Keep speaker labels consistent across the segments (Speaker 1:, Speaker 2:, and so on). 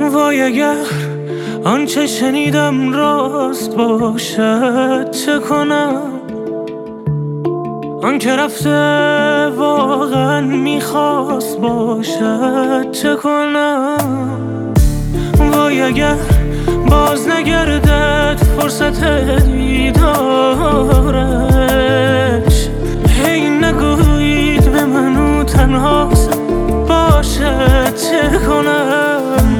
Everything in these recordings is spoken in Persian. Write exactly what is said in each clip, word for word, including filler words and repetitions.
Speaker 1: وای اگر آنچه شنیدم راست باشد چه کنم؟ آن که رفته واقعا میخواست باشد چه کنم؟ وای اگر باز نگردد فرصت دیدارش، هی نگویید به منو تنهاست باشد چه کنم؟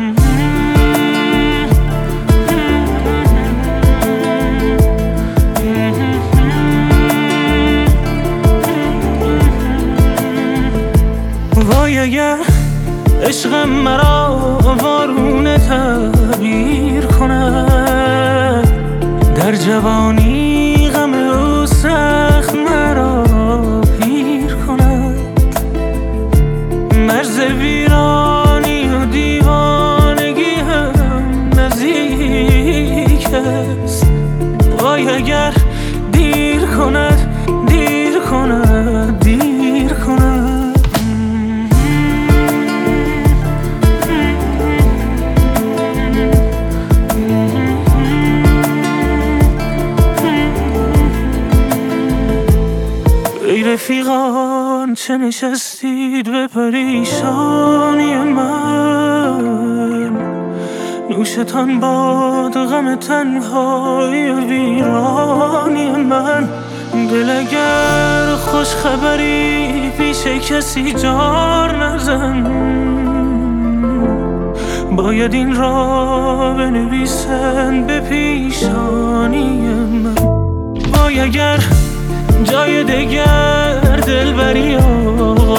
Speaker 1: وای اگر عشقم مرا وارونه تعبیر کند، در جوانی غم او سخت مرا پیر کند، مرز ویرانی و دیوانگی هم نزدیک است. وای اگر دیر کند دیر کند دیر کند. ای رفیقان چه نشستید به پریشانی من، نوشتان باد غم تنهایی و ویرانی من. دل اگر خوش خبری پیش کسی جار نزن، باید این را بنویسن به پیشانی من. وای اگر جای دگر دلبری آقا